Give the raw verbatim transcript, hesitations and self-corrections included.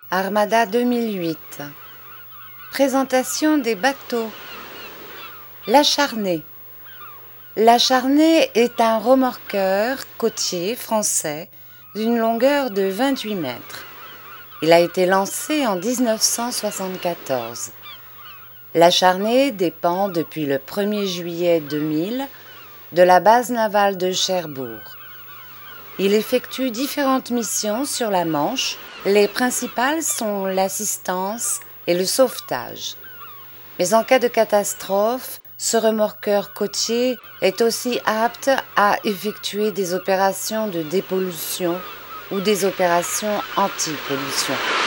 Armada deux mille huit. Présentation des bateaux. L'Acharné. L'Acharné est un remorqueur côtier français d'une longueur de vingt-huit mètres. Il a été lancé en dix-neuf cent soixante-quatorze. L'Acharné dépend depuis le premier juillet deux mille de la base navale de Cherbourg. Il effectue différentes missions sur la Manche. Les principales sont l'assistance et le sauvetage. Mais en cas de catastrophe, ce remorqueur côtier est aussi apte à effectuer des opérations de dépollution ou des opérations anti-pollution.